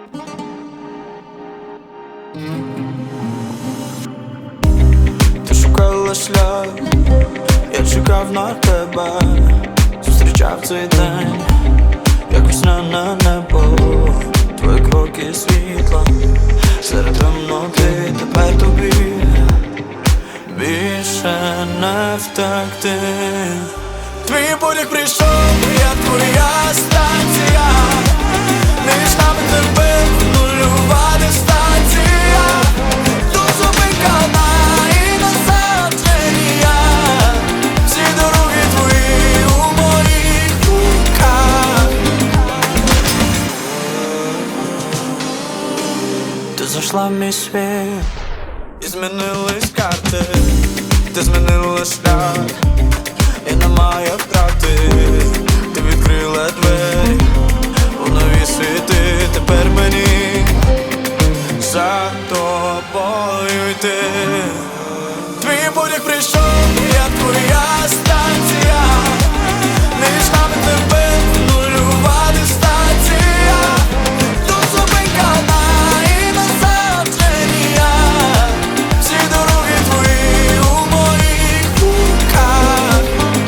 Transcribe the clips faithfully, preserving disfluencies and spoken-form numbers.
Ти шукала шлях, я чекав на тебе, зустрічав цей день, як весняне небо, твої кроки світла, серед темноти тепер тобі більше не втекти. Твій потяг прийшов, я твоя станція, між нами тебе нульова дистанція. Тут зупинка одна і назад вже ніяк. Всі дороги твої у моїх руках. Ти зайшла в мій світ і змінились карти, ти змінила шлях і немає втрати. Ти відкрила двері у нові світи. Тепер мені за тобою йти. Твій потяг прийшов, я твоя станція, між нами тебе нульова дистанція. Тут зупинка одна і назад вже ніяк. Всі дороги твої у моїх руках.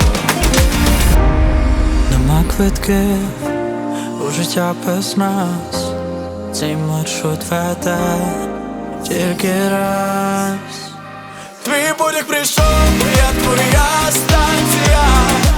Нема квитків у життя без нас, цей маршрут веде тільки раз. Твій потяг прийшов, я твоя станція,